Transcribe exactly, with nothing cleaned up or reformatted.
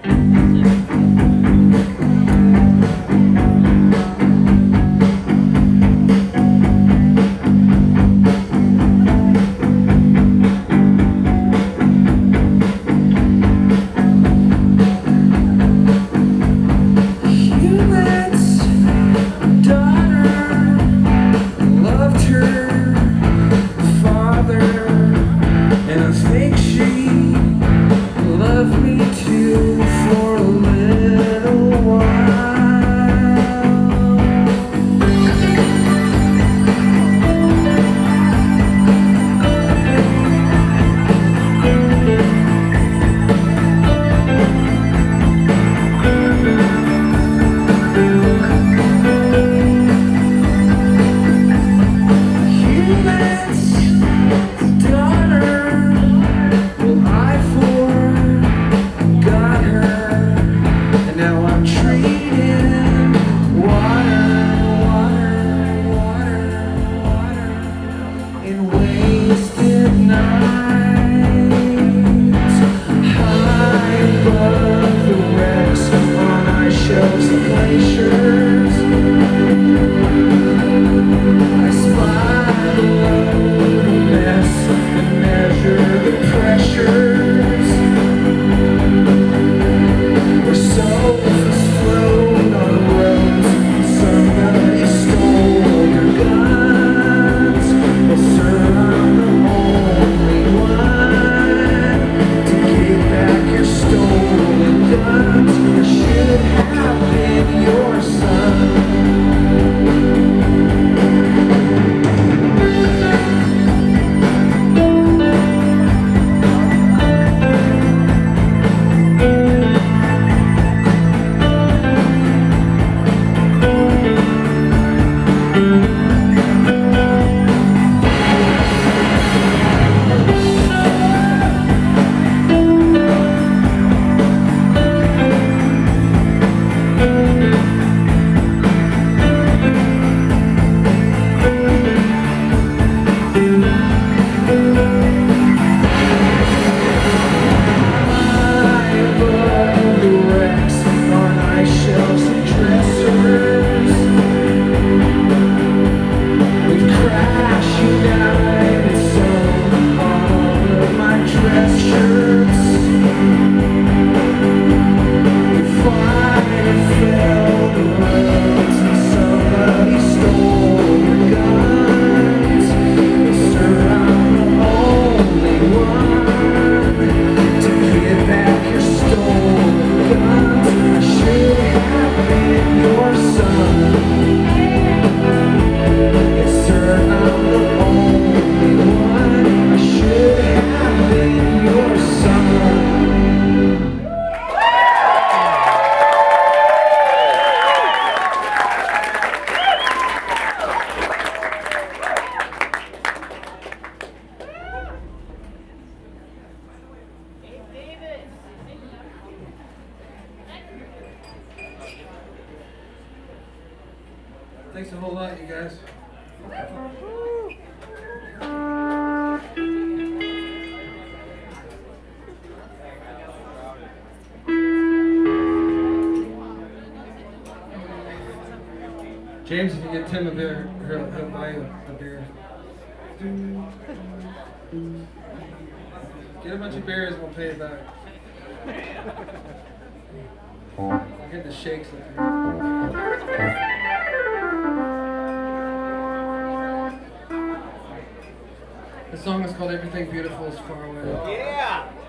Thanks a whole lot, you guys. James, if you get Tim a beer, he'll, he'll buy you a beer. Get a bunch of beers and we'll pay it back. I'll get the shakes up here. The song is called Everything Beautiful is Far Away. Yeah!